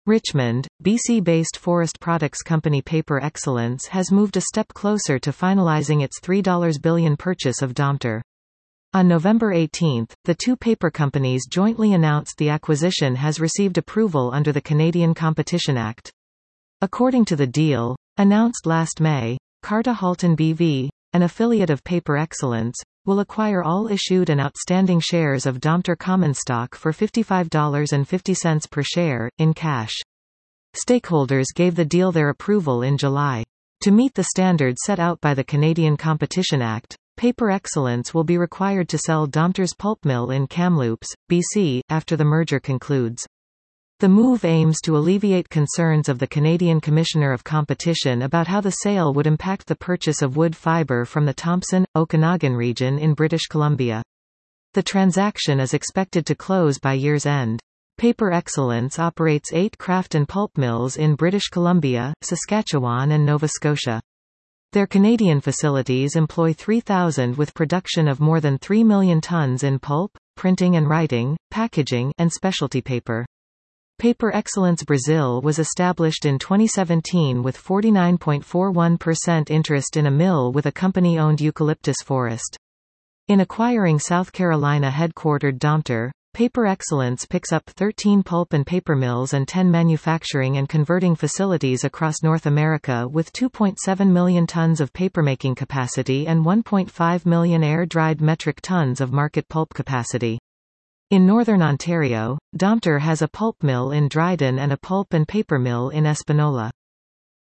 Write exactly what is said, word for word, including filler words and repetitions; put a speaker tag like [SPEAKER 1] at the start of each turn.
[SPEAKER 1] Richmond, B C-based forest products company Paper Excellence has moved a step closer to finalizing its three billion dollars purchase of Domtar. On November eighteenth, the two paper companies jointly announced the acquisition has received approval under the Canadian Competition Act. According to the deal, announced last May, Carta Halton B V, an affiliate of Paper Excellence, will acquire all issued and outstanding shares of Domtar common stock for fifty-five dollars and fifty cents per share, in cash. Stakeholders gave the deal their approval in July. To meet the standards set out by the Canadian Competition Act, Paper Excellence will be required to sell Domtar's pulp mill in Kamloops, B C, after the merger concludes. The move aims to alleviate concerns of the Canadian Commissioner of Competition about how the sale would impact the purchase of wood fibre from the Thompson, Okanagan region in British Columbia. The transaction is expected to close by year's end. Paper Excellence operates eight kraft and pulp mills in British Columbia, Saskatchewan and Nova Scotia. Their Canadian facilities employ three thousand with production of more than three million tons in pulp, printing and writing, packaging, and specialty paper. Paper Excellence Brazil was established in twenty seventeen with forty-nine point four one percent interest in a mill with a company-owned eucalyptus forest. In acquiring South Carolina-headquartered Domtar, Paper Excellence picks up thirteen pulp and paper mills and ten manufacturing and converting facilities across North America with two point seven million tons of papermaking capacity and one point five million air-dried metric tons of market pulp capacity. In northern Ontario, Domtar has a pulp mill in Dryden and a pulp and paper mill in Espanola.